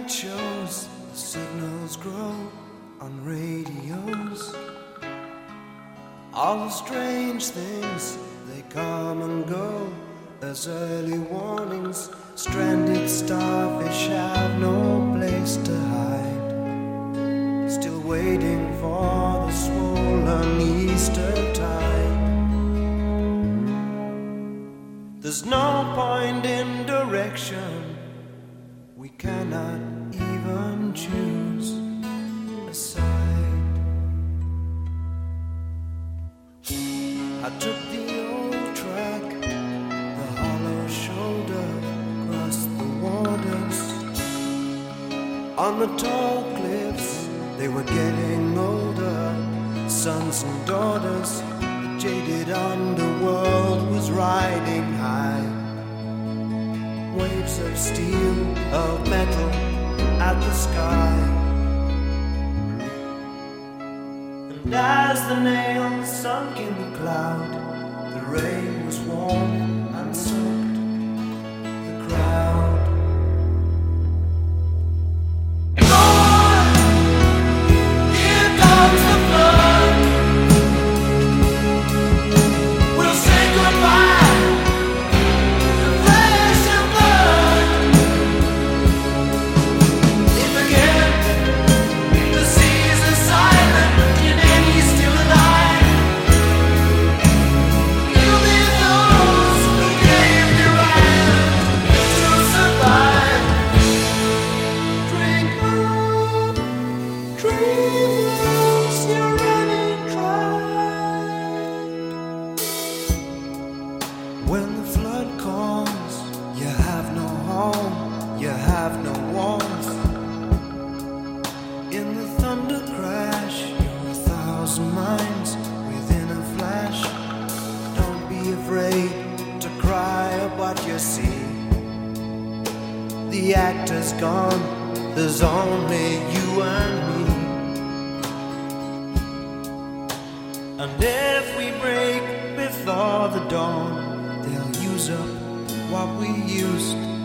night shows, the signals grow on radios. All the strange things, they come and go as early warnings. Stranded starfish have no place to hide, still waiting for the swollen Easter tide. There's no point in direction, we cannot even choose a side. I took the old track, the hollow shoulder, across the waters. On the tall cliffs, they were getting older, sons and daughters. The jaded underworld was riding high. Waves of steel, of metal, at the sky. And as the nails sunk in the cloud, the rain was warm and soaked the crowd. Lord, here comes the flood. We'll say goodbye to flesh and blood. If again the seas are silent, and he's still alive, you'll be those who gave your island to survive. Drink up, dreams, you're running dry. When the flood comes, you have no home, you have no warmth. In the thunder crash, you're 1,000 miles within a flash. Don't be afraid to cry at what you see. The actor's gone, there's only you and me. And if we break before the dawn, they'll use up what we used